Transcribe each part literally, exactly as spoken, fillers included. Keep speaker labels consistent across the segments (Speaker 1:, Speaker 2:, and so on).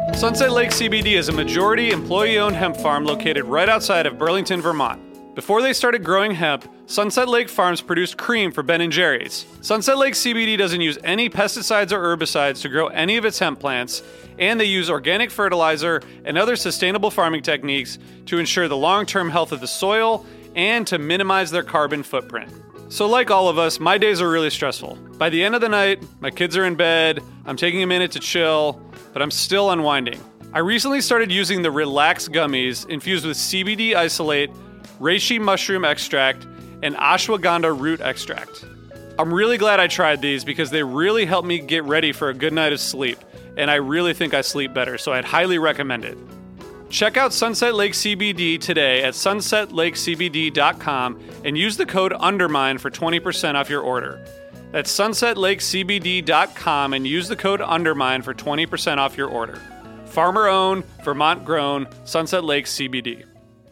Speaker 1: Sunset Lake C B D is a majority employee-owned hemp farm located right outside of Burlington, Vermont. Before they started growing hemp, Sunset Lake Farms produced cream for Ben and Jerry's. Sunset Lake C B D doesn't use any pesticides or herbicides to grow any of its hemp plants, and they use organic fertilizer and other sustainable farming techniques to ensure the long-term health of the soil and to minimize their carbon footprint. So like all of us, my days are really stressful. By the end of the night, my kids are in bed, I'm taking a minute to chill, but I'm still unwinding. I recently started using the Relax gummies infused with C B D isolate, reishi mushroom extract, and ashwagandha root extract. I'm really glad I tried these because they really helped me get ready for a good night of sleep, and I really think I sleep better, so I'd highly recommend it. Check out Sunset Lake C B D today at sunset lake c b d dot com and use the code UNDERMINE for twenty percent off your order. That's sunset lake c b d dot com and use the code UNDERMINE for twenty percent off your order. Farmer-owned, Vermont-grown, Sunset Lake C B D.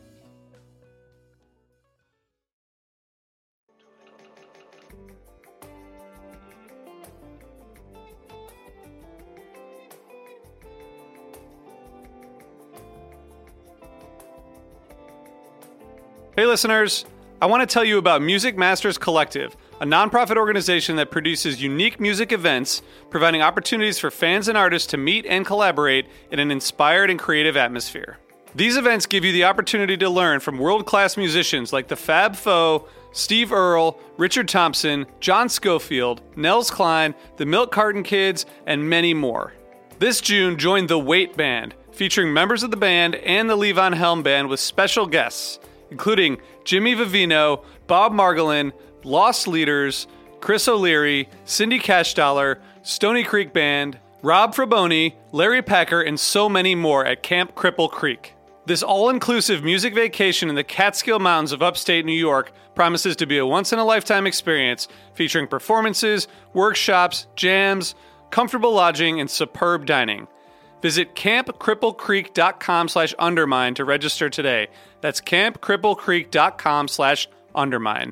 Speaker 1: Hey listeners, I want to tell you about Music Masters Collective, a nonprofit organization that produces unique music events, providing opportunities for fans and artists to meet and collaborate in an inspired and creative atmosphere. These events give you the opportunity to learn from world-class musicians like the Fab Four, Steve Earle, Richard Thompson, John Schofield, Nels Cline, the Milk Carton Kids, and many more. This June, join the Wait Band, featuring members of the band and the Levon Helm Band with special guests, including Jimmy Vivino, Bob Margolin, Lost Leaders, Chris O'Leary, Cindy Cashdollar, Stony Creek Band, Rob Fraboni, Larry Packer, and so many more at Camp Cripple Creek. This all-inclusive music vacation in the Catskill Mountains of upstate New York promises to be a once-in-a-lifetime experience featuring performances, workshops, jams, comfortable lodging, and superb dining. Visit camp cripple creek dot com slash undermine to register today. That's camp cripple creek dot com slash undermine.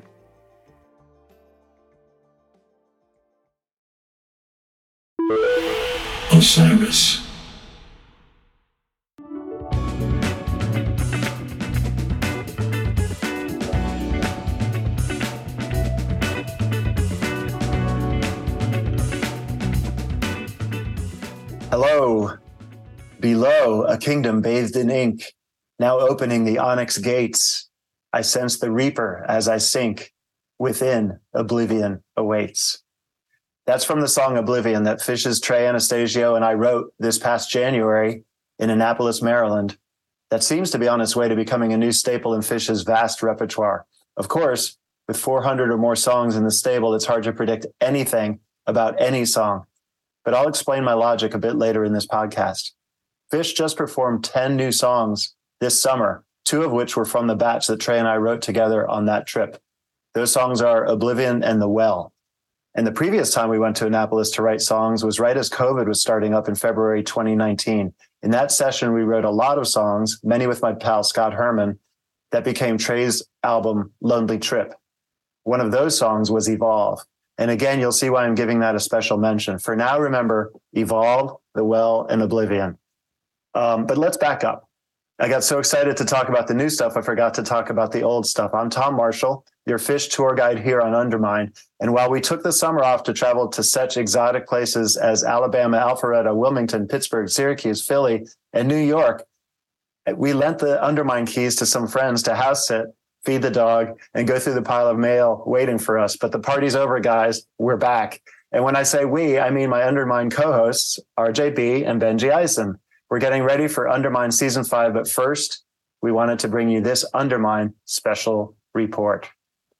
Speaker 2: Osiris.
Speaker 3: Hello. Below, a kingdom bathed in ink, now opening the onyx gates. I sense the reaper as I sink. Within, oblivion awaits. That's from the song Oblivion that Phish's Trey Anastasio and I wrote this past January in Annapolis, Maryland. That seems to be on its way to becoming a new staple in Phish's vast repertoire. Of course, with four hundred or more songs in the stable, it's hard to predict anything about any song. But I'll explain my logic a bit later in this podcast. Phish just performed ten new songs this summer, two of which were from the batch that Trey and I wrote together on that trip. Those songs are Oblivion and The Well. And the previous time we went to Annapolis to write songs was right as COVID was starting up in February twenty nineteen. In that session, we wrote a lot of songs, many with my pal Scott Herman, that became Trey's album Lonely Trip. One of those songs was Evolve. And again, you'll see why I'm giving that a special mention. For now, remember Evolve, The Well, and Oblivion. Um, but let's back up. I got so excited to talk about the new stuff, I forgot to talk about the old stuff. I'm Tom Marshall, your Phish tour guide here on Undermine. And while we took the summer off to travel to such exotic places as Alabama, Alpharetta, Wilmington, Pittsburgh, Syracuse, Philly, and New York, we lent the Undermine keys to some friends to house sit, feed the dog, and go through the pile of mail waiting for us. But the party's over, guys. We're back. And when I say we, I mean my Undermine co-hosts, R J B and Benji Eisen. We're getting ready for Undermine Season five, but first, we wanted to bring you this Undermine special report.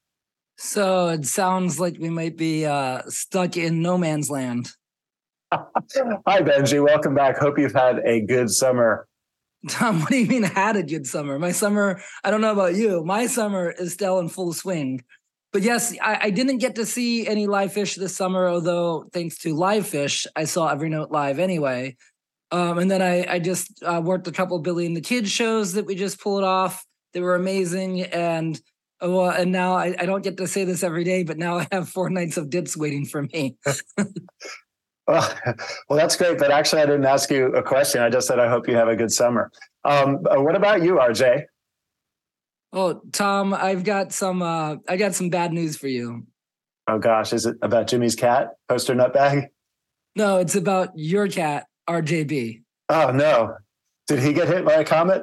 Speaker 4: So it sounds like we might be uh, stuck in no man's land.
Speaker 3: Hi, Benji. Welcome back. Hope you've had a good summer.
Speaker 4: Tom, what do you mean had a good summer? My summer, I don't know about you. My summer is still in full swing. But yes, I, I didn't get to see any live Phish this summer, although thanks to Live Phish, I saw Every Note live anyway. Um, and then I, I just uh, worked a couple Billy and the Kids shows that we just pulled off. They were amazing. And well, and now I, I don't get to say this every day, but now I have four nights of dips waiting for me.
Speaker 3: Well, well, that's great. But actually, I didn't ask you a question. I just said I hope you have a good summer. Um, uh, what about you, R J?
Speaker 4: Oh, Tom, I've got some uh I got some bad news for you.
Speaker 3: Oh gosh, is it about Jimmy's cat, Poster Nutbag?
Speaker 4: No, it's about your cat, R J B.
Speaker 3: Oh no, did he get hit by a comet?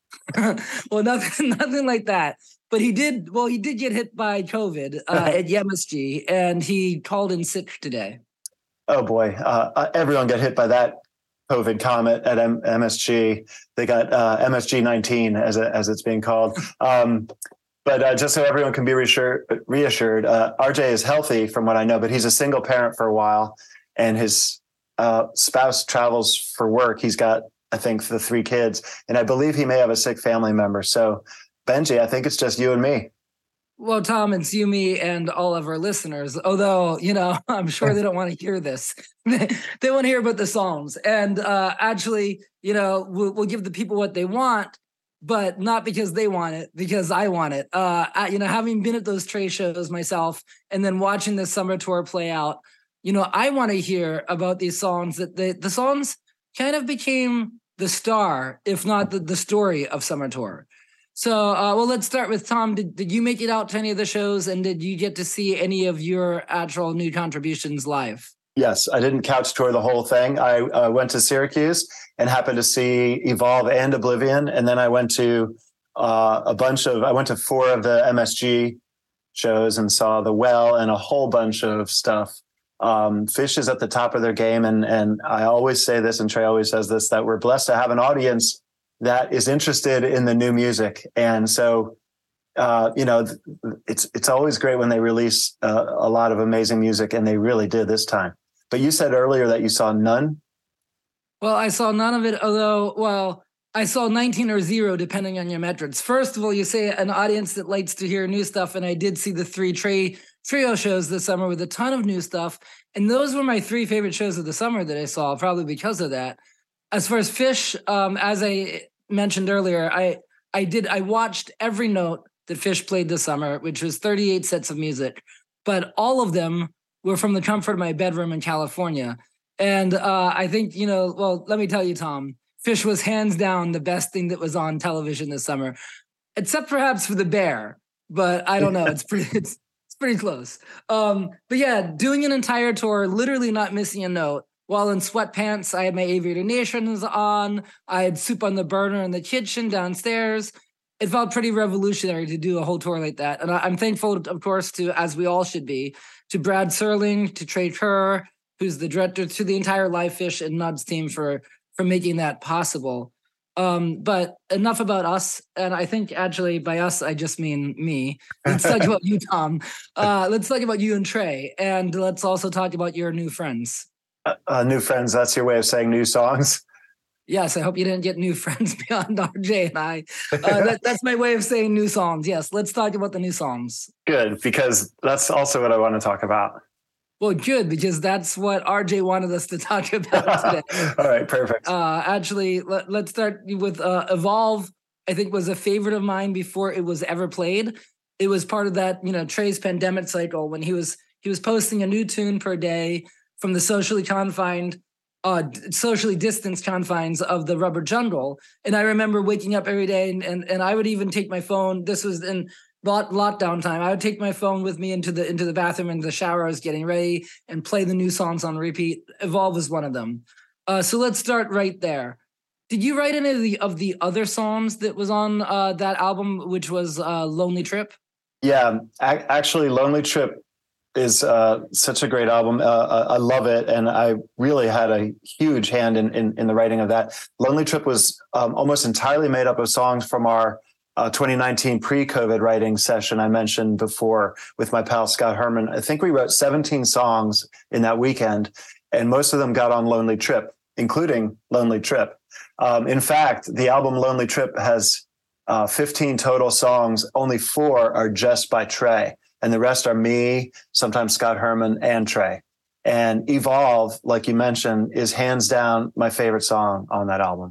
Speaker 4: Well, nothing, nothing like that. But he did. Well, he did get hit by COVID uh, at Y M S G, and he called in sick today.
Speaker 3: Oh boy, uh, uh, everyone got hit by that COVID comet at M- MSG. They got uh, M S G nineteen, as a, as it's being called. Um, but uh, just so everyone can be reassured, reassured uh, R J is healthy from what I know, but he's a single parent for a while, and his uh, spouse travels for work. He's got, I think, the three kids, and I believe he may have a sick family member. So, Benji, I think it's just you and me.
Speaker 4: Well, Tom, it's you, me, and all of our listeners. Although, you know, I'm sure they don't want to hear this. They want to hear about the songs. And uh, actually, you know, we'll, we'll give the people what they want, but not because they want it, because I want it. Uh, I, you know, having been at those trade shows myself and then watching the summer tour play out, you know, I want to hear about these songs that the, the songs kind of became the star, if not the, the story of summer tour. So, uh, well, let's start with Tom. Did, did you make it out to any of the shows, and did you get to see any of your actual new contributions live?
Speaker 3: Yes, I didn't couch tour the whole thing. I uh, went to Syracuse and happened to see Evolve and Oblivion. And then I went to uh, a bunch of, I went to four of the M S G shows and saw The Well and a whole bunch of stuff. Um, Phish is at the top of their game. And, and I always say this, and Trey always says this, that we're blessed to have an audience that is interested in the new music. And so, uh, you know, it's it's always great when they release uh, a lot of amazing music, and they really did this time. But you said earlier that you saw none.
Speaker 4: Well, I saw none of it, although, well, I saw nineteen or zero, depending on your metrics. First of all, you say an audience that likes to hear new stuff, and I did see the three tri- trio shows this summer with a ton of new stuff, and those were my three favorite shows of the summer that I saw, probably because of that. As far as Phish, um, as I mentioned earlier, I I did I watched every note that Phish played this summer, which was thirty-eight sets of music, but all of them were from the comfort of my bedroom in California. And uh, I think, you know, well, let me tell you, Tom, Phish was hands down the best thing that was on television this summer, except perhaps for The Bear. But I don't know, it's pretty it's it's pretty close. Um, but yeah, doing an entire tour, literally not missing a note. While in sweatpants, I had my Aviator Nations on. I had soup on the burner in the kitchen downstairs. It felt pretty revolutionary to do a whole tour like that. And I'm thankful, of course, to, as we all should be, to Brad Serling, to Trey Kerr, who's the director, to the entire Live Phish and Nuds team for, for making that possible. Um, but enough about us. And I think actually by us, I just mean me. Let's talk about you, Tom. Uh, let's talk about you and Trey. And let's also talk about your new friends.
Speaker 3: Uh, new friends, that's your way of saying new songs?
Speaker 4: Yes, I hope you didn't get new friends beyond R J and I. Uh, that, that's my way of saying new songs. Yes, let's talk about the new songs.
Speaker 3: Good, because that's also what I want to talk about.
Speaker 4: Well, good, because that's what R J wanted us to talk about today.
Speaker 3: All right, perfect.
Speaker 4: Uh, actually, let, let's start with uh, Evolve. I think was a favorite of mine before it was ever played. It was part of that, you know, Trey's pandemic cycle when he was he was posting a new tune per day from the socially confined, uh, socially distanced confines of the Rubber Jungle. And I remember waking up every day and, and, and I would even take my phone. This was in lock, lockdown time. I would take my phone with me into the into the bathroom and the shower I was getting ready and play the new songs on repeat. Evolve was one of them. Uh, so let's start right there. Did you write any of the, of the other songs that was on uh, that album, which was uh, Lonely Trip?
Speaker 3: Yeah, a- actually, Lonely Trip is uh, such a great album. Uh, I love it. And I really had a huge hand in, in, in the writing of that. Lonely Trip was um, almost entirely made up of songs from our uh, twenty nineteen pre-COVID writing session I mentioned before with my pal Scott Herman. I think we wrote seventeen songs in that weekend, and most of them got on Lonely Trip, including Lonely Trip. Um, in fact, the album Lonely Trip has uh, fifteen total songs. Only four are just by Trey. And the rest are me, sometimes Scott Herman, and Trey. And Evolve, like you mentioned, is hands down my favorite song on that album.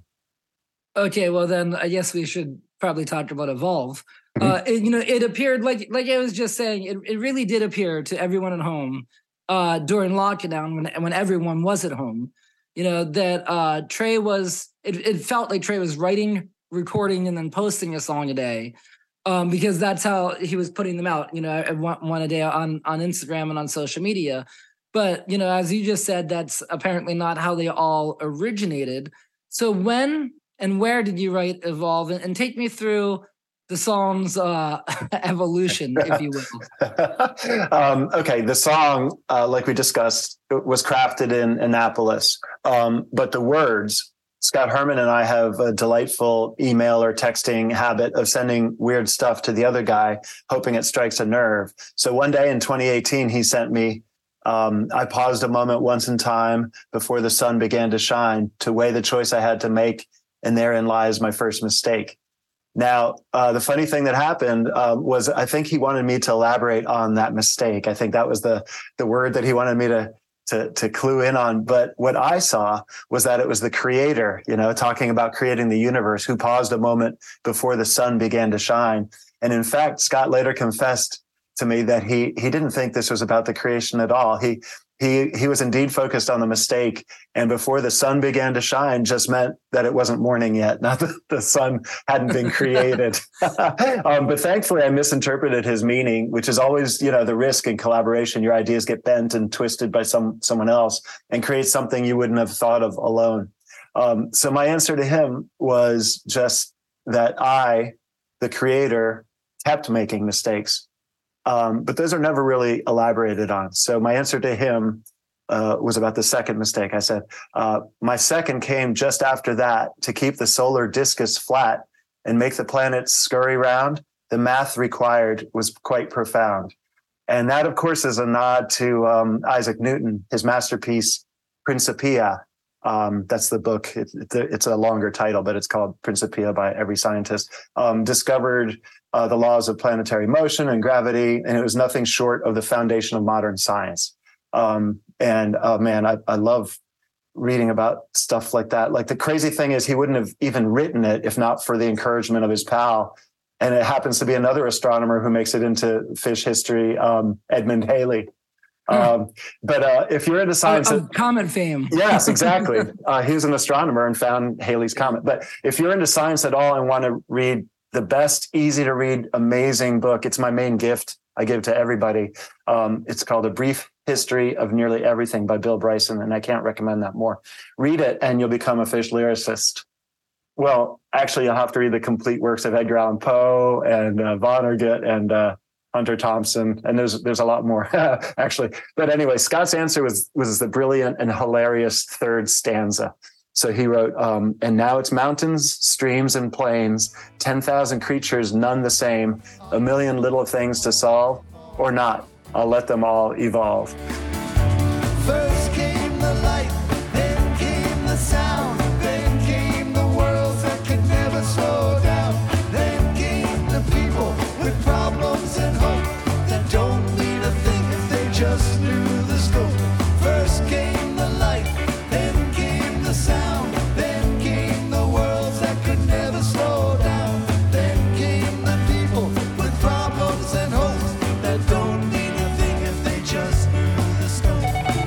Speaker 4: Okay, well then I guess we should probably talk about Evolve. Mm-hmm. Uh, it, you know, it appeared like like I was just saying, it, it really did appear to everyone at home uh, during lockdown when when everyone was at home. You know, that uh, Trey was, it, it felt like Trey was writing, recording, and then posting a song a day. Um, because that's how he was putting them out, you know, one, one a day on, on Instagram and on social media. But, you know, as you just said, that's apparently not how they all originated. So when and where did you write Evolve? And, and take me through the song's uh, evolution, if you will.
Speaker 3: um, okay, the song, uh, like we discussed, was crafted in Annapolis. Um, but the words, Scott Herman and I have a delightful email or texting habit of sending weird stuff to the other guy, hoping it strikes a nerve. So one day in twenty eighteen, he sent me, um, I paused a moment once in time before the sun began to shine to weigh the choice I had to make. And therein lies my first mistake. Now, uh, the funny thing that happened uh, was I think he wanted me to elaborate on that mistake. I think that was the the word that he wanted me to To, to clue in on. But what I saw was that it was the creator, you know, talking about creating the universe, who paused a moment before the sun began to shine. And in fact, Scott later confessed to me that he he didn't think this was about the creation at all. He he he was indeed focused on the mistake. And before the sun began to shine just meant that it wasn't morning yet, not that the sun hadn't been created. um, but thankfully, I misinterpreted his meaning, which is always, you know, the risk in collaboration. Your ideas get bent and twisted by some someone else and create something you wouldn't have thought of alone. Um, so my answer to him was just that I, the creator, kept making mistakes. Um, but those are never really elaborated on. So my answer to him uh, was about the second mistake. I said, uh, my second came just after that. To keep the solar discus flat and make the planets scurry round, the math required was quite profound. And that, of course, is a nod to um, Isaac Newton, his masterpiece, Principia. Um, that's the book. It, it, it's a longer title, but it's called Principia by every scientist. Um, discovered uh, the laws of planetary motion and gravity, and it was nothing short of the foundation of modern science. Um, and uh, man, I, I love reading about stuff like that. Like, the crazy thing is, he wouldn't have even written it if not for the encouragement of his pal. And it happens to be another astronomer who makes it into fish history, um, Edmund Halley. Um, but uh, if you're into science,
Speaker 4: uh, comet fame.
Speaker 3: Yes, exactly. Uh, he was an astronomer and found Halley's Comet. But if you're into science at all and want to read the best, easy to read, amazing book, it's my main gift I give to everybody. Um, it's called A Brief History of Nearly Everything by Bill Bryson, and I can't recommend that more. Read it and you'll become a fish lyricist. Well, actually, you'll have to read the complete works of Edgar Allan Poe and uh, Vonnegut and uh, Hunter Thompson, and there's there's a lot more actually. But anyway, Scott's answer was was the brilliant and hilarious third stanza. So he wrote, um, and now it's mountains, streams, and plains, ten thousand creatures, none the same, a million little things to solve, or not. I'll let them all evolve.
Speaker 2: First came the light, then came the sound, then came the worlds that could never slow down, then came the people with problems and hope that don't need a thing if they just knew the scope. First came the light, then came the sound, then came the worlds that could never slow down, then came the people with problems and hopes that don't need a thing if they just knew the scope.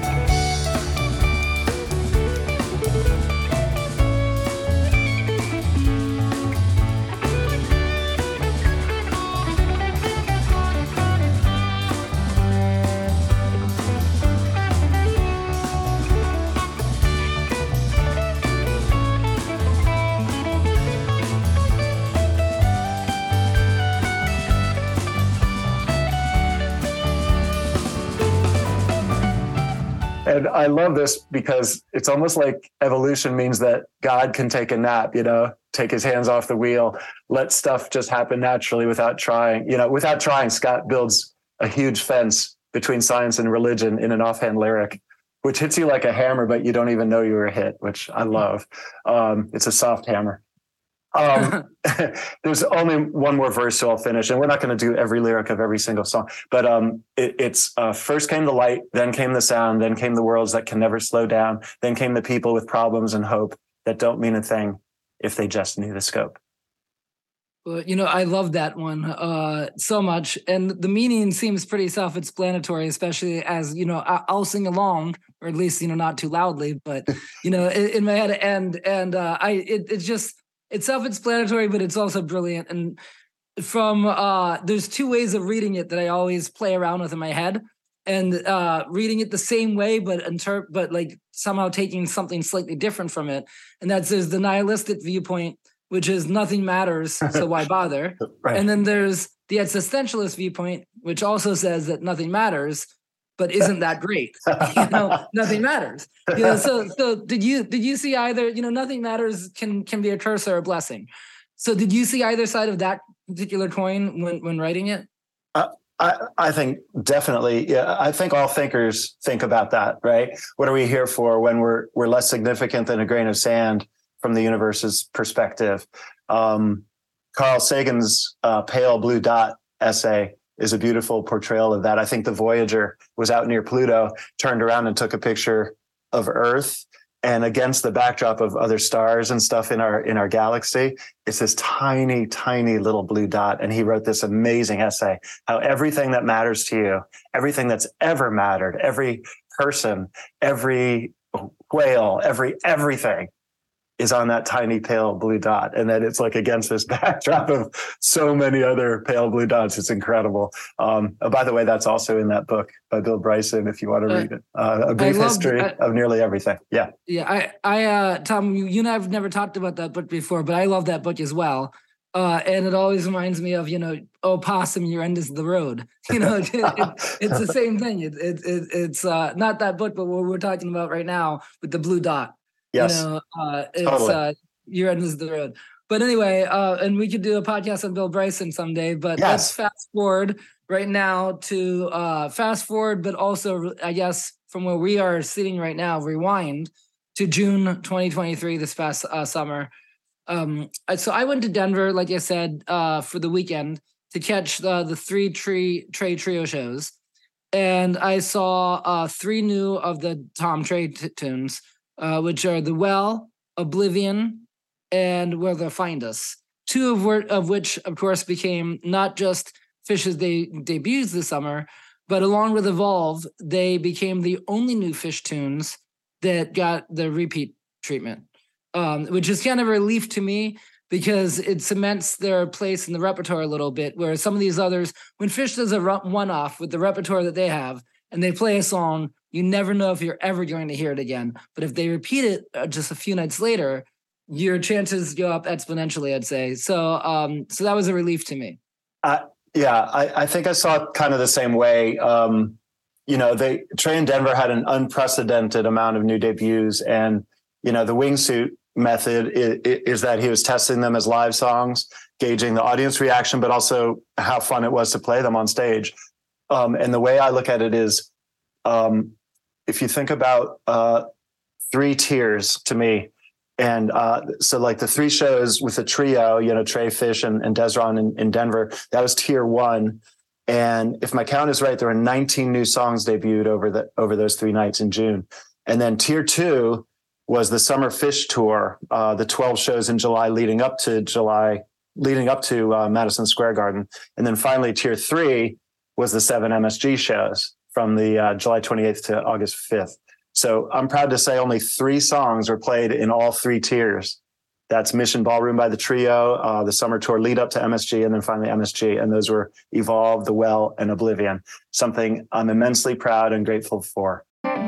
Speaker 3: And I love this because it's almost like evolution means that God can take a nap, you know, take his hands off the wheel, let stuff just happen naturally without trying. You know, without trying, Scott builds a huge fence between science and religion in an offhand lyric, which hits you like a hammer, but you don't even know you were hit, which I love. Um, it's a soft hammer. Um, there's only one more verse, so I'll finish. And we're not going to do every lyric of every single song, but um, it, it's uh, first came the light, then came the sound, then came the worlds that can never slow down, then came the people with problems and hope that don't mean a thing if they just knew the scope.
Speaker 4: Well, you know, I love that one uh, so much. And the meaning seems pretty self-explanatory, especially as, you know, I- I'll sing along, or at least, you know, not too loudly, but, you know, in, in my head. And, and uh, I, it, it's just, it's self-explanatory, but it's also brilliant. And from, uh, there's two ways of reading it that I always play around with in my head. And uh, reading it the same way, but inter- but like somehow taking something slightly different from it. And that's, there's the nihilistic viewpoint, which is nothing matters, so why bother?
Speaker 3: Right.
Speaker 4: And then there's the existentialist viewpoint, which also says that nothing matters, but isn't that great? You know, nothing matters. You know, so so did you did you see either? You know, nothing matters can can be a curse or a blessing. So did you see either side of that particular coin when when writing it?
Speaker 3: Uh, I, I think definitely. Yeah, I think all thinkers think about that, right? What are we here for when we're we're less significant than a grain of sand from the universe's perspective? Um, Carl Sagan's uh, Pale Blue Dot essay is a beautiful portrayal of that. I think the Voyager was out near Pluto, turned around and took a picture of Earth, and against the backdrop of other stars and stuff in our in our galaxy, it's this tiny, tiny little blue dot. And he wrote this amazing essay, how everything that matters to you, everything that's ever mattered, every person, every whale, every everything is on that tiny pale blue dot. And then it's like against this backdrop of so many other pale blue dots. It's incredible. Um, oh, by the way, that's also in that book by Bill Bryson, if you want to
Speaker 4: Uh,
Speaker 3: read it. Uh, a brief
Speaker 4: I loved-
Speaker 3: history
Speaker 4: I-
Speaker 3: of nearly everything. Yeah.
Speaker 4: Yeah, I, I, uh, Tom, you, you and I have never talked about that book before, but I love that book as well. Uh, and it always reminds me of, you know, oh, possum, your end is the road. You know, it, it, it's the same thing. It, it, it, it's uh, not that book, but what we're talking about right now with the blue dot.
Speaker 3: Yes.
Speaker 4: You know, uh, it's
Speaker 3: Totally.
Speaker 4: uh, your end is the road. But anyway, uh, and we could do a podcast on Bill Bryson someday, but
Speaker 3: Yes.
Speaker 4: let's fast forward right now to uh, fast forward, but also, I guess, from where we are sitting right now, rewind to June twenty twenty-three, this past uh, summer. Um, so I went to Denver, like I said, uh, for the weekend to catch the, the three tree Trey Trio shows. And I saw uh, three new of the Tom Trey t- tunes, uh, which are The Well, Oblivion, and Where They'll Find Us. Two of, wor- of which, of course, became not just Fish's de- debuts this summer, but along with Evolve, they became the only new Fish tunes that got the repeat treatment, um, which is kind of a relief to me because it cements their place in the repertoire a little bit, where some of these others, when Fish does a ru- one-off with the repertoire that they have, and they play a song, you never know if you're ever going to hear it again. But if they repeat it uh, just a few nights later, your chances go up exponentially, I'd say. So um, so that was a relief to me.
Speaker 3: Uh, yeah, I, I think I saw it kind of the same way. Um, you know, they Trey in Denver had an unprecedented amount of new debuts, and you know, the wingsuit method is, is that he was testing them as live songs, gauging the audience reaction, but also how fun it was to play them on stage. Um, and the way I look at it is, um, if you think about uh, three tiers to me, and uh, so like the three shows with the trio, you know, Trey, Fish, and, and Desron in, in Denver, that was tier one. And if my count is right, there were nineteen new songs debuted over the over those three nights in June. And then tier two was the Summer Fish Tour, uh, the twelve shows in July leading up to July, leading up to uh, Madison Square Garden. And then finally, tier three was the seven M S G shows from the uh, July twenty-eighth to August fifth. So I'm proud to say only three songs were played in all three tiers. That's Mission Ballroom by the Trio, uh, the summer tour lead up to M S G, and then finally M S G. And those were Evolve, The Well, and Oblivion, something I'm immensely proud and grateful for.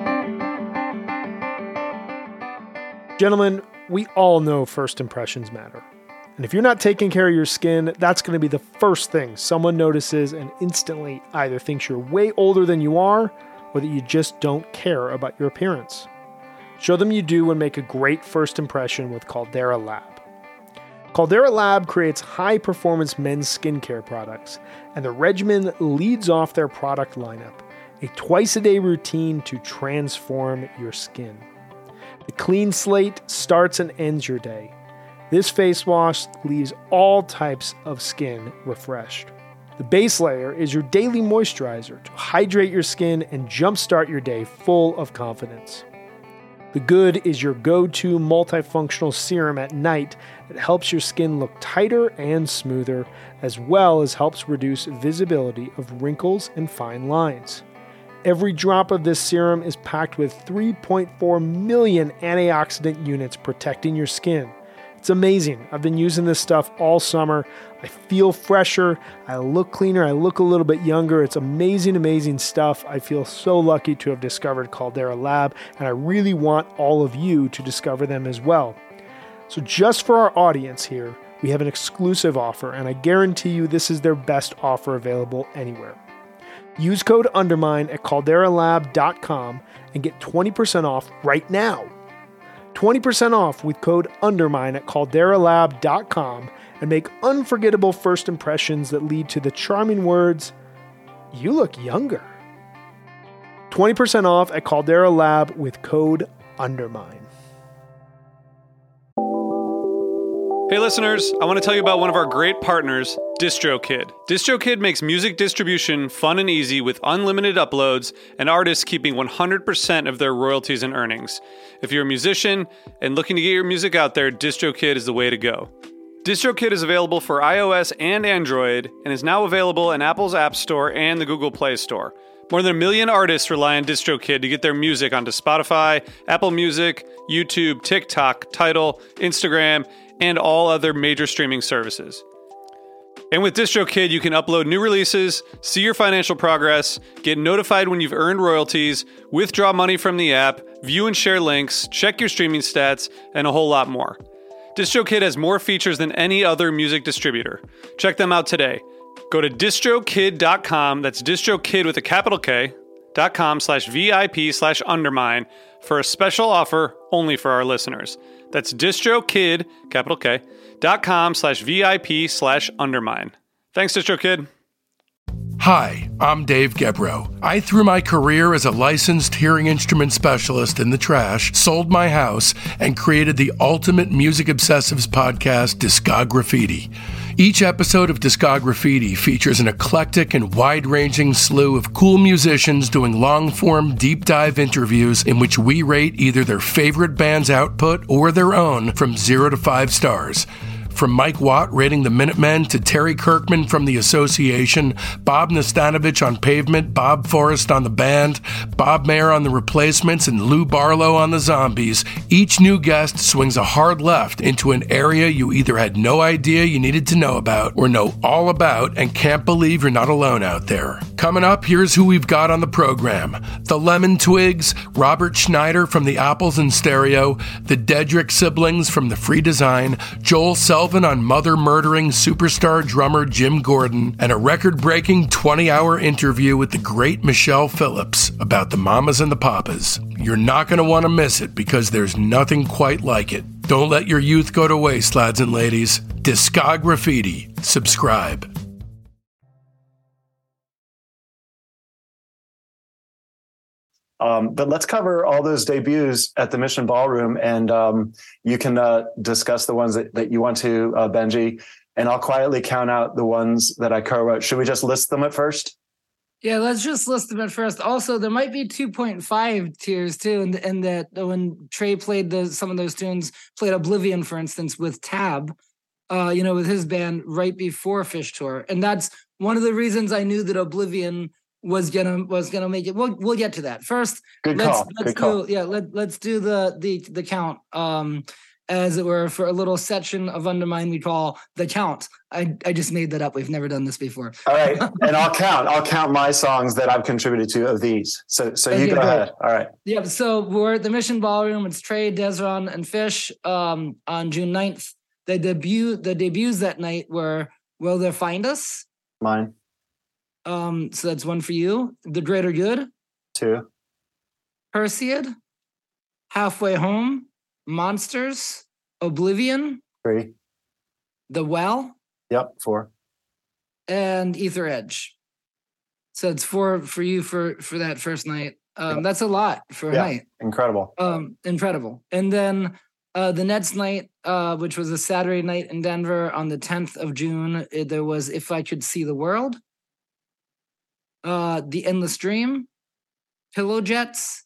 Speaker 5: Gentlemen, we all know first impressions matter. And if you're not taking care of your skin, that's going to be the first thing someone notices and instantly either thinks you're way older than you are, or that you just don't care about your appearance. Show them you do and make a great first impression with Caldera Lab. Caldera Lab creates high-performance men's skincare products, and the regimen leads off their product lineup, a twice-a-day routine to transform your skin. The clean slate starts and ends your day. This face wash leaves all types of skin refreshed. The base layer is your daily moisturizer to hydrate your skin and jumpstart your day full of confidence. The Good is your go-to multifunctional serum at night that helps your skin look tighter and smoother, as well as helps reduce visibility of wrinkles and fine lines. Every drop of this serum is packed with three point four million antioxidant units protecting your skin. It's amazing. I've been using this stuff all summer. I feel fresher. I look cleaner. I look a little bit younger. It's amazing, amazing stuff. I feel so lucky to have discovered Caldera Lab, and I really want all of you to discover them as well. So just for our audience here, we have an exclusive offer, and I guarantee you this is their best offer available anywhere. Use code UNDERMINE at caldera lab dot com and get twenty percent off right now. twenty percent off with code UNDERMINE at caldera lab dot com and make unforgettable first impressions that lead to the charming words, "You look younger." twenty percent off at Caldera Lab with code UNDERMINE.
Speaker 1: Hey listeners, I want to tell you about one of our great partners, DistroKid. DistroKid makes music distribution fun and easy with unlimited uploads and artists keeping one hundred percent of their royalties and earnings. If you're a musician and looking to get your music out there, DistroKid is the way to go. DistroKid is available for iOS and Android and is now available in Apple's App Store and the Google Play Store. More than a million artists rely on DistroKid to get their music onto Spotify, Apple Music, YouTube, TikTok, Tidal, Instagram, and all other major streaming services. And with DistroKid, you can upload new releases, see your financial progress, get notified when you've earned royalties, withdraw money from the app, view and share links, check your streaming stats, and a whole lot more. DistroKid has more features than any other music distributor. Check them out today. Go to distrokid dot com, that's distrokid with a capital K, dot com slash VIP slash undermine for a special offer only for our listeners. That's distrokid, capital K, dot com slash VIP slash undermine. Thanks, DistroKid.
Speaker 6: Hi, I'm Dave Gebrow. I threw my career as a licensed hearing instrument specialist in the trash, sold my house, and created the ultimate music obsessives podcast, Discograffiti. Each episode of Discograffiti features an eclectic and wide-ranging slew of cool musicians doing long-form, deep-dive interviews in which we rate either their favorite band's output or their own from zero to five stars. From Mike Watt rating the Minutemen to Terry Kirkman from The Association, Bob Nastanovich on Pavement, Bob Forrest on The Band, Bob Mayer on The Replacements, and Lou Barlow on The Zombies, each new guest swings a hard left into an area you either had no idea you needed to know about or know all about and can't believe you're not alone out there. Coming up, here's who we've got on the program. The Lemon Twigs, Robert Schneider from the Apples in Stereo, the Dedrick siblings from The Free Design, Joel Selvin on mother-murdering superstar drummer Jim Gordon, and a record-breaking twenty-hour interview with the great Michelle Phillips about the Mamas and the Papas. You're not going to want to miss it because there's nothing quite like it. Don't let your youth go to waste, lads and ladies. Discograffiti. Subscribe.
Speaker 3: Um, but let's cover all those debuts at the Mission Ballroom, and um, you can uh, discuss the ones that, that you want to, uh, Benji, and I'll quietly count out the ones that I co-wrote. Should we just list them at first?
Speaker 4: Yeah, let's just list them at first. Also, there might be two point five tiers too, and, and that when Trey played the, some of those tunes, played Oblivion, for instance, with Tab, uh, you know, with his band right before Fish Tour. And that's one of the reasons I knew that Oblivion was gonna was gonna make it. We'll we'll get to that first.
Speaker 3: Good
Speaker 4: let's,
Speaker 3: call.
Speaker 4: Let's
Speaker 3: Good
Speaker 4: do,
Speaker 3: call.
Speaker 4: Yeah, let let's do the the the count, um, as it were, for a little section of Undermine we call the count. I I just made that up. We've never done this before.
Speaker 3: All right, and I'll count. I'll count my songs that I've contributed to of these. So so you
Speaker 4: Okay,
Speaker 3: go
Speaker 4: great.
Speaker 3: ahead. All right.
Speaker 4: Yeah, so we're at the Mission Ballroom. It's Trey, Desron, and Fish um, on June ninth. The debut the debuts that night were Will There Find Us?
Speaker 3: Mine.
Speaker 4: Um, so that's one for you. The Greater Good,
Speaker 3: Two.
Speaker 4: Perseid, Halfway Home, Monsters, Oblivion,
Speaker 3: Three.
Speaker 4: The Well,
Speaker 3: Yep. Four.
Speaker 4: and Ether Edge. So it's four for you for for that first night. Um,
Speaker 3: Yeah.
Speaker 4: That's a lot for a
Speaker 3: Yeah.
Speaker 4: night.
Speaker 3: Incredible.
Speaker 4: Um, incredible. And then uh, the next night, uh, which was a Saturday night in Denver on the tenth of June, it, there was If I Could See the World, uh, The Endless Dream, Pillow Jets,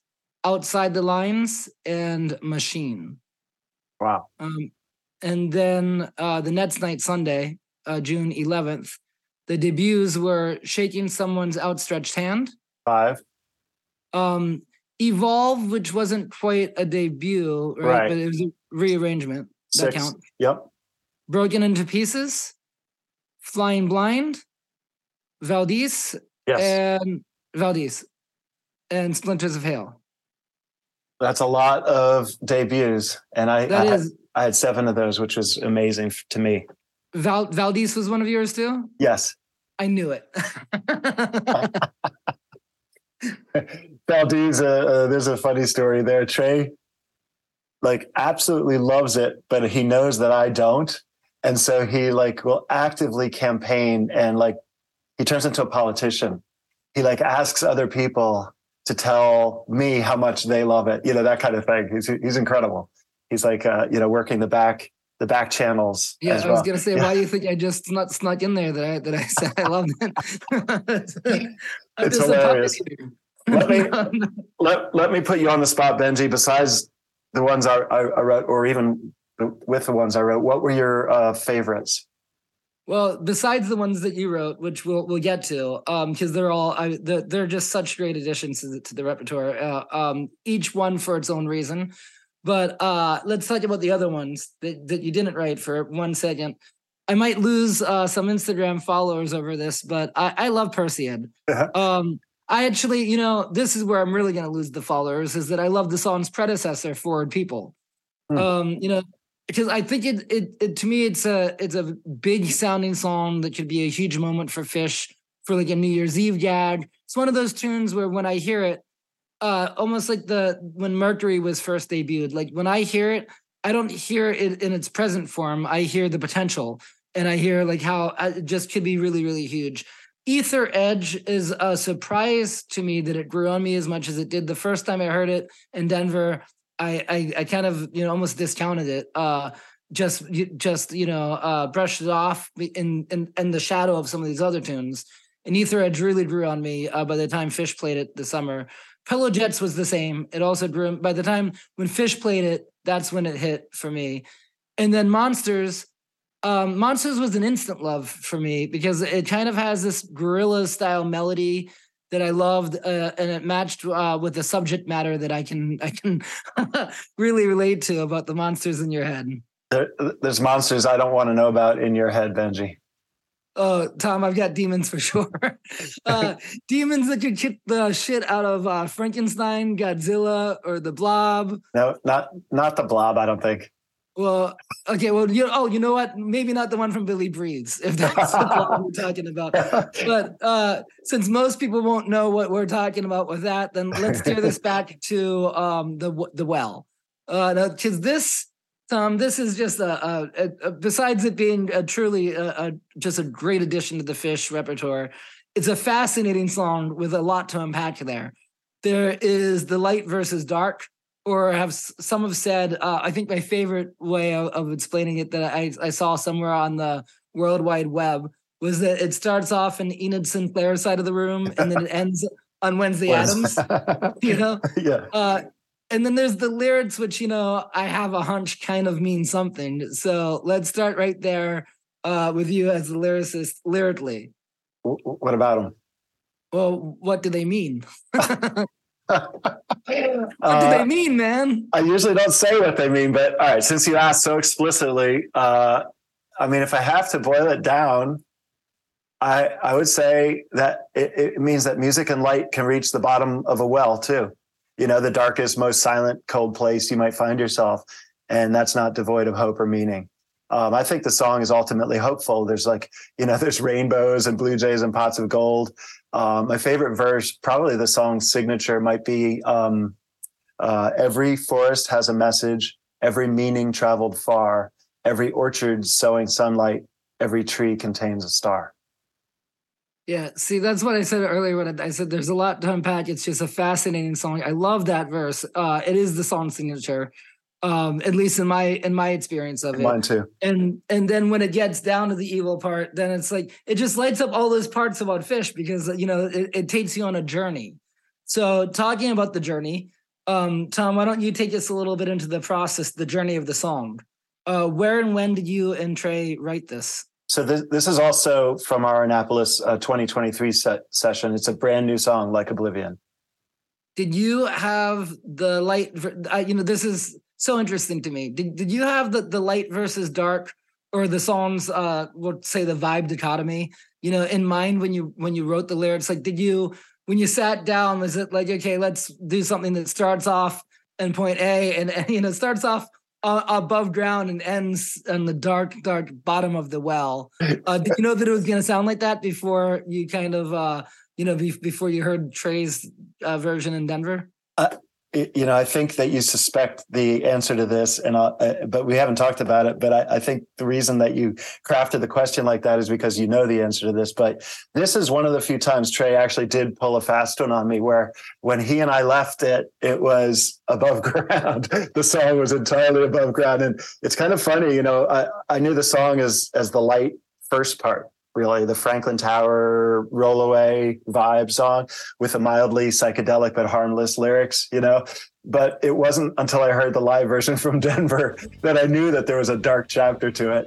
Speaker 4: Outside the Lines, and Machine.
Speaker 3: Wow.
Speaker 4: Um, and then uh, the next night, Sunday, uh, June eleventh, the debuts were Shaking Someone's Outstretched Hand.
Speaker 3: Five.
Speaker 4: Um, Evolve, which wasn't quite a debut, right?
Speaker 3: Right.
Speaker 4: But it was a rearrangement. That
Speaker 3: Six.
Speaker 4: counts.
Speaker 3: Yep.
Speaker 4: Broken into Pieces, Flying Blind, Valdez,
Speaker 3: Yes.
Speaker 4: and Valdez, and Splinters of Hail.
Speaker 3: That's a lot of debuts. And I,
Speaker 4: That
Speaker 3: I, had,
Speaker 4: is
Speaker 3: I had seven of those, which was amazing f- to me.
Speaker 4: Val, Valdez was one of yours too?
Speaker 3: Yes.
Speaker 4: I knew it.
Speaker 3: Valdez, uh, uh, there's a funny story there. Trey, like, absolutely loves it, but he knows that I don't. And so he, like, will actively campaign and, like, he turns into a politician. He, like, asks other people to tell me how much they love it, you know, that kind of thing. He's he's incredible. He's like, uh, you know, working the back the back channels.
Speaker 4: Yeah,
Speaker 3: as
Speaker 4: I was
Speaker 3: well.
Speaker 4: gonna say,
Speaker 3: Yeah.
Speaker 4: why do you think I just snuck, snuck in there that I that I said I loved it? I'm
Speaker 3: It's
Speaker 4: just a
Speaker 3: hilarious.
Speaker 4: puppeteer.
Speaker 3: Let me let let me put you on the spot, Benji. Besides the ones I, I, I wrote, or even with the ones I wrote, what were your uh, favorites?
Speaker 4: Well, besides the ones that you wrote, which we'll we'll get to, um, because they're all I, they're, they're just such great additions to the, to the repertoire. Uh, um, each one for its own reason. But uh, let's talk about the other ones that, that you didn't write for one second. I might lose uh, some Instagram followers over this, but I, I love Perseid.
Speaker 3: Uh-huh.
Speaker 4: Um, I actually, you know, this is where I'm really going to lose the followers, is that I love the song's predecessor, Forward People.
Speaker 3: Hmm.
Speaker 4: Um, you know, because I think it, it, it, to me, it's a, it's a big sounding song that could be a huge moment for Fish, for like a New Year's Eve gag. It's one of those tunes where when I hear it, uh, almost like the, when Mercury was first debuted, like when I hear it, I don't hear it in its present form. I hear the potential, and I hear like how it just could be really, really huge. Ether Edge is a surprise to me that it grew on me as much as it did the first time I heard it in Denver. I, I, I kind of, you know, almost discounted it, uh, just, just, you know, uh, brushed it off in, in, in the shadow of some of these other tunes. And Ether Edge really grew on me uh, by the time Fish played it this summer. Pillow Jets was the same. It also grew, by the time when Fish played it, that's when it hit for me. And then Monsters, um, Monsters was an instant love for me because it kind of has this guerrilla style melody that I loved, uh, and it matched uh, with the subject matter that I can I can really relate to about the monsters in your head.
Speaker 3: There, there's monsters I don't want to know about in your head, Benji.
Speaker 4: Oh, Tom, I've got demons for sure. uh, demons that could kick the shit out of uh, Frankenstein, Godzilla, or the Blob.
Speaker 3: No, not not the Blob. I don't think.
Speaker 4: Well, okay, well, you oh, you know what? Maybe not the one from Billy Breathes, if that's the Blob we're talking about. But uh, since most people won't know what we're talking about with that, then let's steer this back to um, the the well, because uh, this. Um, this is just a, a, a, a besides it being a truly a, a, just a great addition to the Fish repertoire, it's a fascinating song with a lot to unpack there. There is the light versus dark, or have some have said, uh, I think my favorite way of, of explaining it that I, I saw somewhere on the World Wide Web was that it starts off in Enid Sinclair's side of the room and then it ends on Wednesday Addams, you know?
Speaker 3: Yeah.
Speaker 4: Uh, And then there's the lyrics, which, you know, I have a hunch kind of mean something. So let's start right there uh, with you as a lyricist lyrically.
Speaker 3: What about them?
Speaker 4: Well, what do they mean? what
Speaker 3: Uh,
Speaker 4: do they mean, man?
Speaker 3: I usually don't say what they mean, but all right, since you asked so explicitly, uh, I mean, if I have to boil it down, I I would say that it, it means that music and light can reach the bottom of a well too. You know, the darkest, most silent, cold place you might find yourself. And that's not devoid of hope or meaning. Um, I think the song is ultimately hopeful. There's like, you know, there's rainbows and blue jays and pots of gold. Um, my favorite verse, probably the song's signature, might be um, uh, every forest has a message, every meaning traveled far, every orchard sowing sunlight, every tree contains a star.
Speaker 4: Yeah, see, that's what I said earlier when I said there's a lot to unpack. It's just a fascinating song. I love that verse. Uh, it is the song signature, um, at least in my in my experience of it.
Speaker 3: Mine too.
Speaker 4: And and then when it gets down to the evil part, then it's like it just lights up all those parts about Fish because you know it, it takes you on a journey. So talking about the journey, Um, Tom, why don't you take us a little bit into the process, the journey of the song? Uh, where and when did you and Trey write this?
Speaker 3: So this, this is also from our Annapolis uh, twenty twenty-three set session. It's a brand new song, Like Oblivion.
Speaker 4: Did you have the light? Uh, you know, this is so interesting to me. Did Did you have the, the light versus dark, or the songs? Uh, we'll say the vibe dichotomy. You know, in mind when you when you wrote the lyrics. Like, did you when you sat down? Was it like, okay, let's do something that starts off in point A and, and you know starts off uh, above ground and ends on the dark dark bottom of the well? Uh, did you know that it was going to sound like that before you kind of uh, you know be, before you heard Trey's uh, version in Denver?
Speaker 3: Uh, you know, I think that you suspect the answer to this, and I'll, uh, but we haven't talked about it. But I, I think the reason that you crafted the question like that is because you know the answer to this. But this is one of the few times Trey actually did pull a fast one on me, where when he and I left it, it was above ground. The song was entirely above ground, and it's kind of funny. You know, I, I knew the song as as the light first part. Really, the Franklin Tower rollaway vibe song with a mildly psychedelic but harmless lyrics, you know. But it wasn't until I heard the live version from Denver that I knew that there was a dark chapter to it.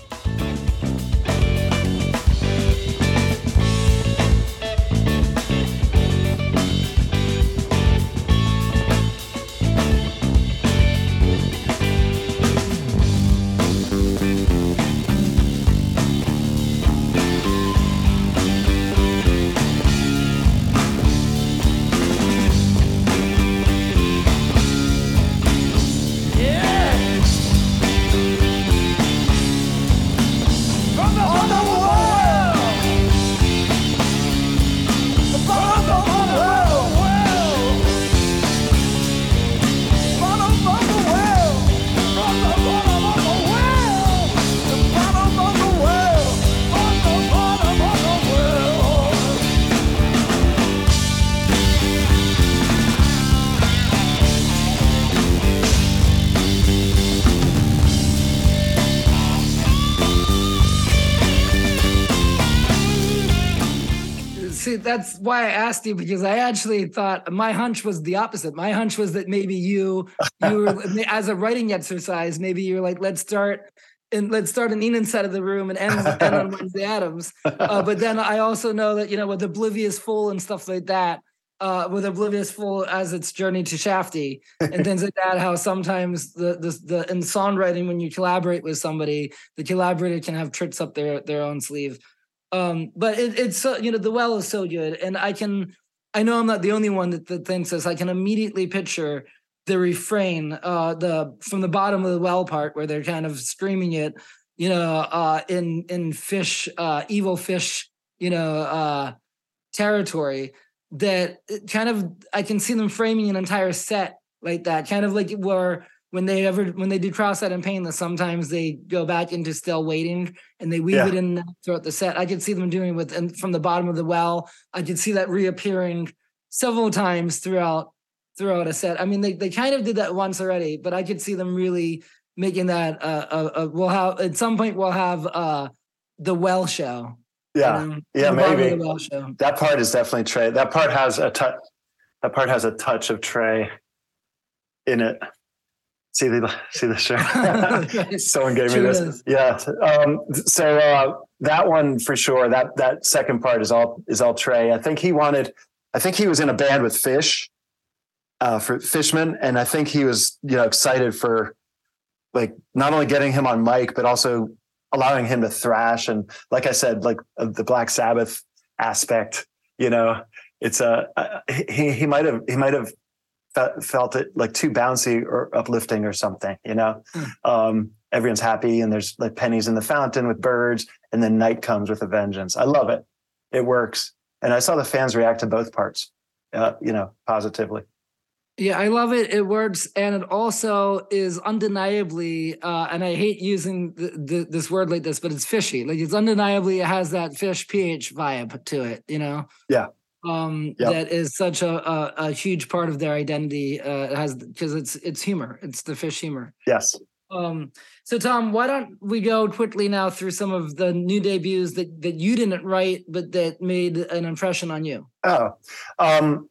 Speaker 4: That's why I asked you, because I actually thought my hunch was the opposite. My hunch was that maybe you, you were, as a writing exercise, maybe you're like, let's start and let's start in Enan's side of the room and end, end on Wednesday Addams. Uh, but then I also know that, you know, with Oblivious Fool and stuff like that, uh, with Oblivious Fool as its journey to Shafty and things like that, how sometimes the, the, the in songwriting, when you collaborate with somebody, the collaborator can have tricks up their, their own sleeve. Um, but it, it's so, you know, The Well is so good. And I can, I know I'm not the only one that, that thinks this. I can immediately picture the refrain, uh, the, from the bottom of the well part where they're kind of screaming it, you know, uh, in, in fish, uh, evil fish, you know, uh, territory, that it kind of, I can see them framing an entire set like that, kind of like where, when they ever when they do Cross-Eyed and Painless, sometimes they go back into Still Waiting and they weave yeah. it in throughout the set. I could see them doing it with and from the bottom of the well. I could see that reappearing several times throughout throughout a set. I mean, they they kind of did that once already, but I could see them really making that. Uh, uh, uh we'll have at some point we'll have uh, the Well show.
Speaker 3: Yeah,
Speaker 4: you know,
Speaker 3: yeah, maybe
Speaker 4: the Well show.
Speaker 3: That part is definitely Trey. That part has a touch. That part has a touch of Trey in it. See the see the shirt. Someone gave
Speaker 4: sure
Speaker 3: me this.
Speaker 4: Is.
Speaker 3: Yeah. Um, so uh, that one for sure. That that second part is all is all Trey. I think he wanted. I think he was in a band with Fish, uh, for Fishman, and I think he was you know excited for like not only getting him on mic but also allowing him to thrash and like I said, like uh, the Black Sabbath aspect. You know, it's a uh, he he might have he might have. felt it like too bouncy or uplifting or something, you know. Mm. Um, everyone's happy and there's like pennies in the fountain with birds, and then night comes with a vengeance. I love it. It works. And I saw the fans react to both parts, uh, you know, positively.
Speaker 4: Yeah, I love it. It works. And it also is undeniably, uh, and I hate using the, the, this word like this, but it's fishy. Like it's undeniably, it has that fish pH vibe to it, you know?
Speaker 3: Yeah.
Speaker 4: Um, yep. That is such a, a, a huge part of their identity. Uh, it has because it's it's humor. It's the fish humor.
Speaker 3: Yes.
Speaker 4: Um, so Tom, why don't we go quickly now through some of the new debuts that that you didn't write, but that made an impression on you?
Speaker 3: Oh, um,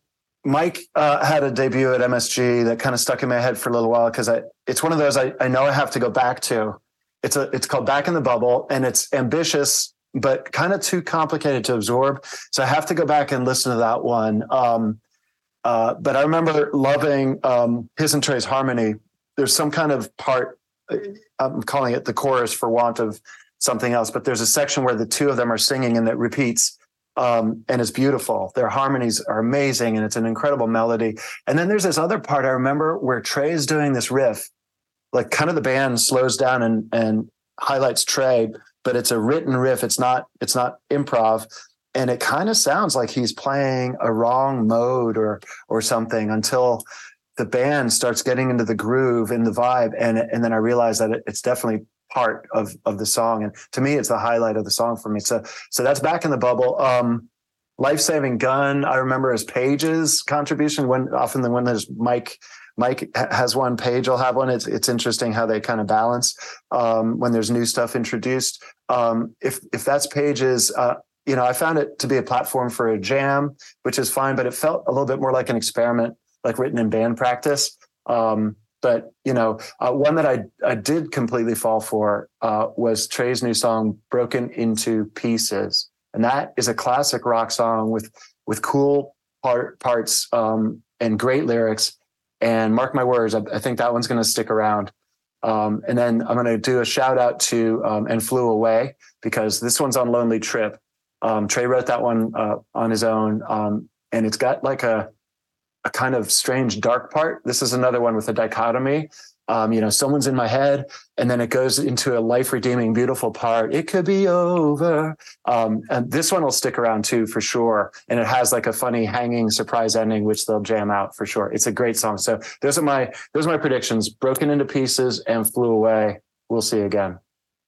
Speaker 3: Mike uh, had a debut at M S G that kind of stuck in my head for a little while because I it's one of those I, I know I have to go back to. It's a it's called Back in the Bubble, and it's ambitious but kind of too complicated to absorb. So I have to go back and listen to that one. Um, uh, but I remember loving um, his and Trey's harmony. There's some kind of part, I'm calling it the chorus for want of something else, but there's a section where the two of them are singing and that repeats. Um, and it's beautiful. Their harmonies are amazing, and it's an incredible melody. And then there's this other part I remember where Trey is doing this riff, like kind of the band slows down and and highlights Trey, but it's a written riff. It's not it's not improv, and it kind of sounds like he's playing a wrong mode or or something until the band starts getting into the groove and the vibe, and and then I realized that it, it's definitely part of of the song, and to me it's the highlight of the song for me. So so that's Back in the Bubble. um Life Saving Gun, I remember as Page's contribution. When often when there's Mike Mike has one, Page will have one. It's it's interesting how they kind of balance um when there's new stuff introduced. Um if if that's Page's, uh you know, I found it to be a platform for a jam, which is fine, but it felt a little bit more like an experiment, like written in band practice. um But, you know, uh, one that I I did completely fall for uh, was Trey's new song, Broken Into Pieces. And that is a classic rock song with with cool part, parts um, and great lyrics. And mark my words, I, I think that one's going to stick around. Um, and then I'm going to do a shout out to um, And Flew Away, because this one's on Lonely Trip. Um, Trey wrote that one uh, on his own. Um, and it's got like a a kind of strange dark part. This is another one with a dichotomy. Um, you know, someone's in my head, and then it goes into a life-redeeming, beautiful part. It could be over. Um, and this one will stick around too, for sure. And it has like a funny hanging surprise ending, which they'll jam out for sure. It's a great song. So those are my those are my predictions: Broken Into Pieces and Flew Away. We'll see again.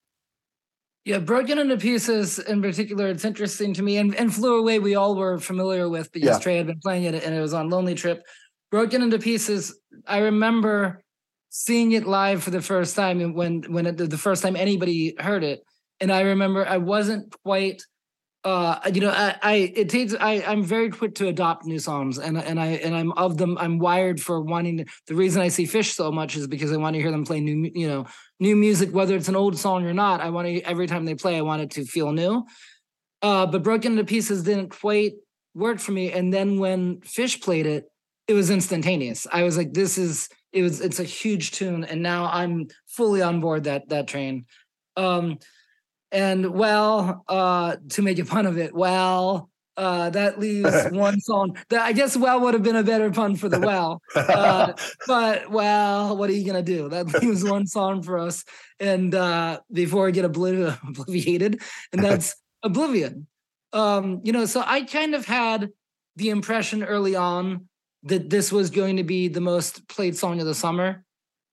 Speaker 4: Yeah, Broken Into Pieces in particular, it's interesting to me. And, and Flew Away, we all were familiar with because
Speaker 3: Yeah.
Speaker 4: Trey had been playing it and it was on Lonely Trip. Broken Into Pieces, I remember seeing it live for the first time when when it, the first time anybody heard it. And I remember I wasn't quite, uh, you know, I, I it takes I I'm very quick to adopt new songs, and and I and I'm of them. I'm wired for wanting to, the reason I see Fish so much is because I want to hear them play new, you know, new music, whether it's an old song or not. I want to, every time they play, I want it to feel new. Uh, but Broken Into Pieces didn't quite work for me. And then when Fish played it, it was instantaneous. I was like, this is, it was, it's a huge tune. And now I'm fully on board that, that train. Um, and well, uh, to make a pun of it, well, uh, that leaves one song that I guess well would have been a better pun for the well. Uh, but well, what are you going to do? That leaves one song for us. And uh, before I get obliv- obliviated, and that's Oblivion. Um, you know, so I kind of had the impression early on that this was going to be the most played song of the summer.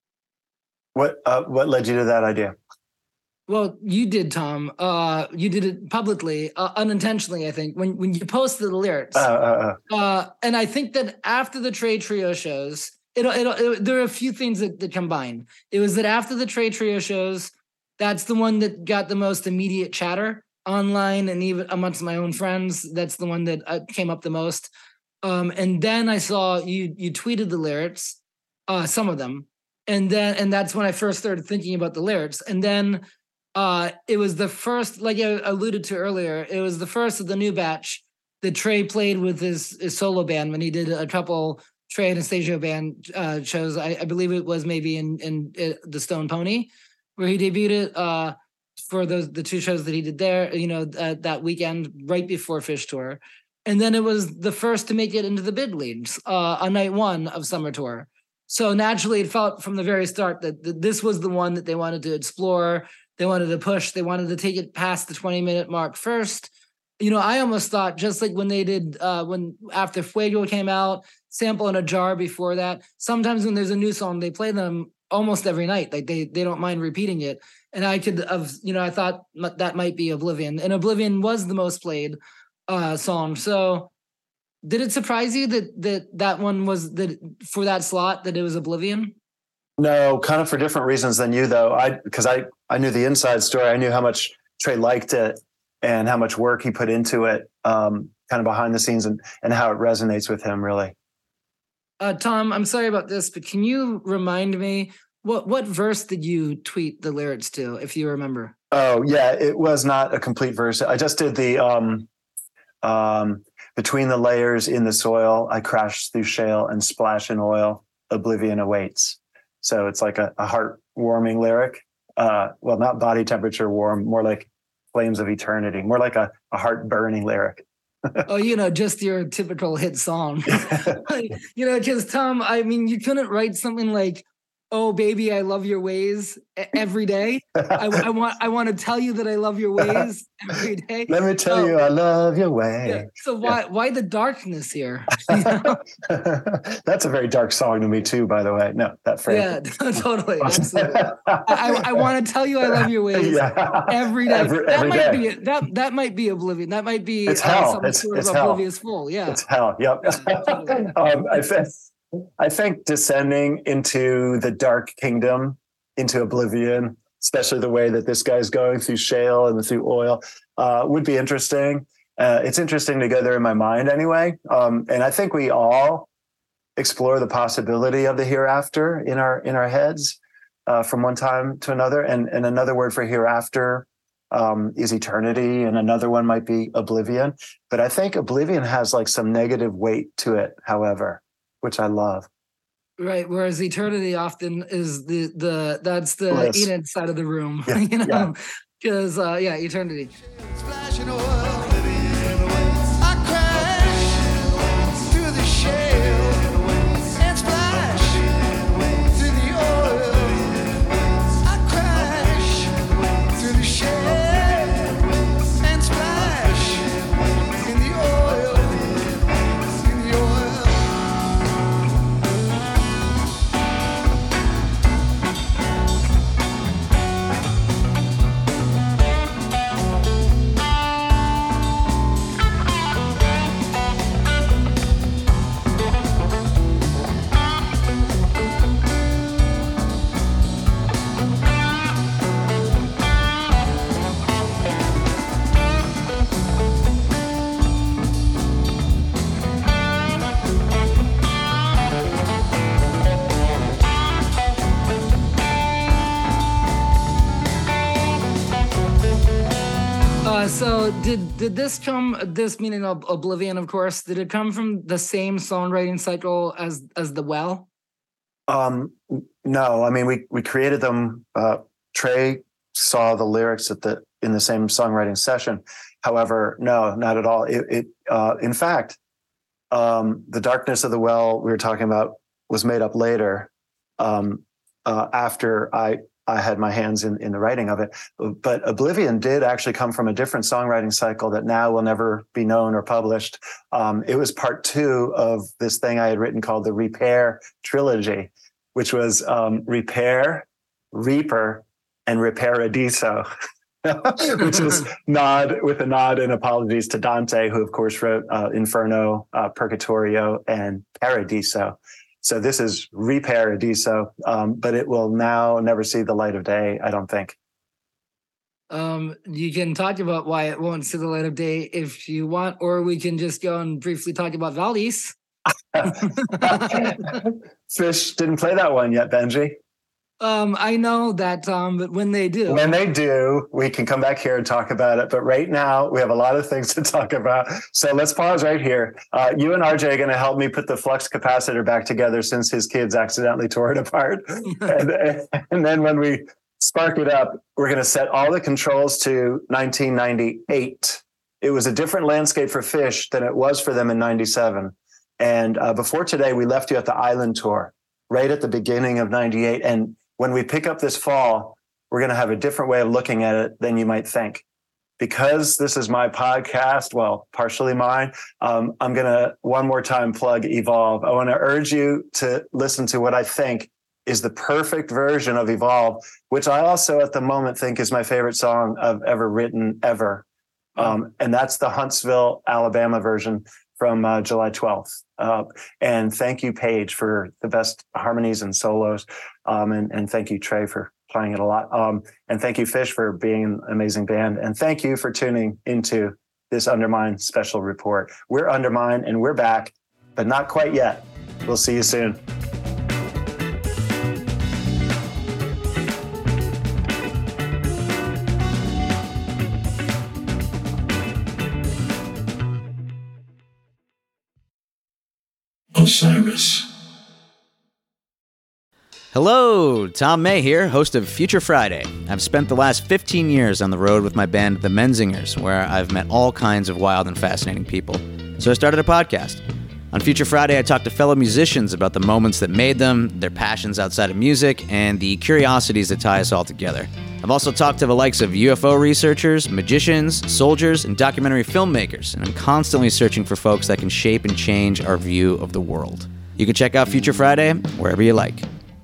Speaker 3: What uh, what led you to that idea?
Speaker 4: Well, you did, Tom. Uh, you did it publicly, uh, unintentionally, I think, when when you posted the lyrics.
Speaker 3: Uh, uh, uh.
Speaker 4: Uh, and I think that after the Trey Trio shows, it'll, it'll, it, there are a few things that, that combine. It was that after the Trey Trio shows, that's the one that got the most immediate chatter online and even amongst my own friends. That's the one that uh, came up the most. Um, and then I saw you you tweeted the lyrics, uh, some of them, and then and that's when I first started thinking about the lyrics. And then uh, it was the first, like I alluded to earlier, it was the first of the new batch that Trey played with his, his solo band when he did a couple Trey Anastasio band uh, shows. I, I believe it was maybe in in uh, the Stone Pony where he debuted it uh, for those the two shows that he did there. You know, uh, that weekend right before Fish Tour. And then it was the first to make it into the big leagues uh, on night one of Summer Tour. So naturally, it felt from the very start that, that this was the one that they wanted to explore. They wanted to push. They wanted to take it past the twenty minute mark first. You know, I almost thought, just like when they did, uh, when after Fuego came out, Sample in a Jar before that, sometimes when there's a new song, they play them almost every night. Like they they don't mind repeating it. And I could have, you know, I thought that might be Oblivion. And Oblivion was the most played uh song. So did it surprise you that that that one was that for that slot that it was Oblivion?
Speaker 3: No, kind of for different reasons than you though. I because I I knew the inside story. I knew how much Trey liked it and how much work he put into it, um, kind of behind the scenes, and and how it resonates with him really.
Speaker 4: Uh, Tom, I'm sorry about this, but can you remind me what what verse did you tweet the lyrics to, if you remember?
Speaker 3: Oh yeah, it was not a complete verse. I just did the um, um, between the layers in the soil, I crash through shale and splash in oil. Oblivion awaits. So it's like a, a heart-warming lyric. Uh, well, not body temperature warm, more like flames of eternity, more like a, a heart-burning lyric.
Speaker 4: Oh, you know, just your typical hit song. You know, because Tom, I mean, you couldn't write something like, "Oh, baby, I love your ways" every day. I, I want I want to tell you that I love your ways every day.
Speaker 3: Let me tell
Speaker 4: Oh,
Speaker 3: you, I love your way.
Speaker 4: yeah. So why
Speaker 3: Yeah.
Speaker 4: why the darkness here? You know?
Speaker 3: That's a very dark song to me too, by the way. No, that phrase.
Speaker 4: Yeah, totally, absolutely. I, I want to tell you I love your ways
Speaker 3: Yeah.
Speaker 4: every day.
Speaker 3: Every-
Speaker 4: that
Speaker 3: every
Speaker 4: might
Speaker 3: day.
Speaker 4: be that that might be oblivion. That might be
Speaker 3: It's
Speaker 4: uh,
Speaker 3: hell.
Speaker 4: some
Speaker 3: It's-
Speaker 4: sort
Speaker 3: it's
Speaker 4: of
Speaker 3: hell.
Speaker 4: oblivious fool. Yeah.
Speaker 3: It's hell. Yep.
Speaker 4: Yeah, totally.
Speaker 3: um, I think I think descending into the dark kingdom, into oblivion, especially the way that this guy's going through shale and through oil, uh, would be interesting. Uh, it's interesting to go there in my mind anyway. Um, and I think we all explore the possibility of the hereafter in our in our heads uh, from one time to another. And, and another word for hereafter um, is eternity, and another one might be oblivion. But I think oblivion has like some negative weight to it, however, which I love.
Speaker 4: Right. Whereas eternity often is the the that's the
Speaker 3: Bliss.
Speaker 4: Enid side of the room.
Speaker 3: Yeah,
Speaker 4: You
Speaker 3: yeah.
Speaker 4: know, because uh, yeah, eternity.
Speaker 2: Splashing oil. I crash through the shale and splash through the oil. I crash through the shale and splash in the oil, in the oil.
Speaker 4: Uh, so did did this come? This meaning of oblivion, of course. Did it come from the same songwriting cycle as as the Well?
Speaker 3: Um, no, I mean, we, we created them. Uh, Trey saw the lyrics at the, in the same songwriting session. However, no, not at all. It, it uh, in fact, um, the darkness of the well we were talking about was made up later, um, uh, after I, I had my hands in, in the writing of it. But Oblivion did actually come from a different songwriting cycle that now will never be known or published. Um, it was part two of this thing I had written called the Repair Trilogy, which was um, Repair, Reaper, and Reparadiso, which is nod with a nod and apologies to Dante, who of course wrote uh, Inferno, uh, Purgatorio, and Paradiso. So this is Reparadiso, um, but it will now never see the light of day, I don't think.
Speaker 4: Um, you can talk about why it won't see the light of day if you want, or we can just go and briefly talk about Valdis.
Speaker 3: Fish didn't play that one yet, Benji.
Speaker 4: Um, I know that, Tom, but when they do,
Speaker 3: When they do, we can come back here and talk about it. But right now, we have a lot of things to talk about. So let's pause right here. Uh, you and R J are going to help me put the flux capacitor back together since his kids accidentally tore it apart. and, and then when we spark it up, we're going to set all the controls to nineteen ninety-eight. It was a different landscape for Fish than it was for them in ninety-seven. And uh, before today, we left you at the Island Tour right at the beginning of ninety-eight. And when we pick up this fall, we're going to have a different way of looking at it than you might think. Because this is my podcast, well, partially mine, um, I'm going to one more time plug Evolve. I want to urge you to listen to what I think is the perfect version of Evolve, which I also at the moment think is my favorite song I've ever written ever. Um, and that's the Huntsville, Alabama version from uh, July twelfth. Uh, and thank you, Paige, for the best harmonies and solos. Um, and, and thank you, Trey, for playing it a lot. Um, and thank you, Fish, for being an amazing band. And thank you for tuning into this Undermine special report. We're Undermine and we're back, but not quite yet. We'll see you soon.
Speaker 6: Osiris.
Speaker 7: Hello, Tom May here, host of Future Friday. I've spent the last fifteen years on the road with my band, The Menzingers, where I've met all kinds of wild and fascinating people. So I started a podcast. On Future Friday, I talk to fellow musicians about the moments that made them, their passions outside of music, and the curiosities that tie us all together. I've also talked to the likes of U F O researchers, magicians, soldiers, and documentary filmmakers, and I'm constantly searching for folks that can shape and change our view of the world. You can check out Future Friday wherever you like.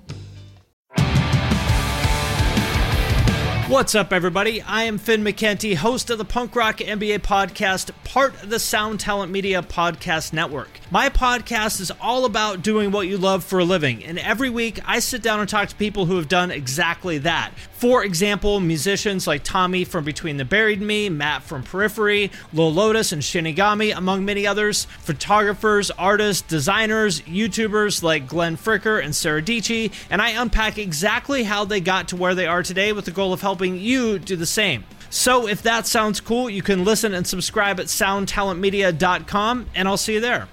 Speaker 8: What's up, everybody? I am Finn McKenty, host of the Punk Rock M B A podcast, part of the Sound Talent Media Podcast Network. My podcast is all about doing what you love for a living, and every week I sit down and talk to people who have done exactly that. For example, musicians like Tommy from Between the Buried and Me, Matt from Periphery, Lil Lotus and Shinigami, among many others, photographers, artists, designers, YouTubers like Glenn Fricker and Sarah Dici, and I unpack exactly how they got to where they are today with the goal of helping you do the same. So if that sounds cool, you can listen and subscribe at sound talent media dot com, and I'll see you there.